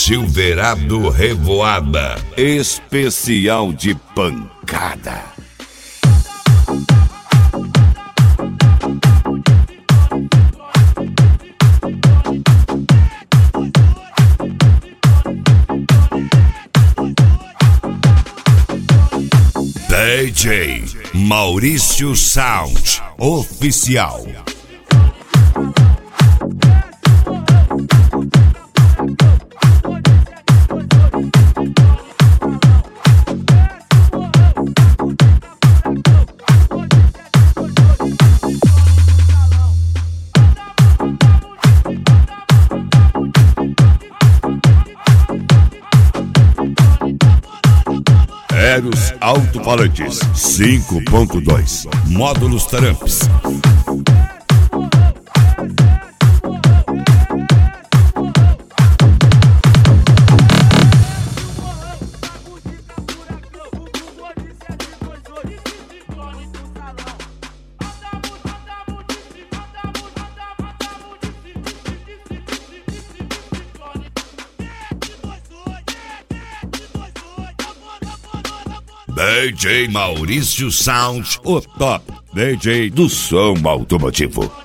Silverado Revoada, especial de pancada. DJ Maurício Sound Oficial. Eros Alto-Falantes 5.2 Módulos Tramps. DJ Maurício Sound, o top DJ do som automotivo.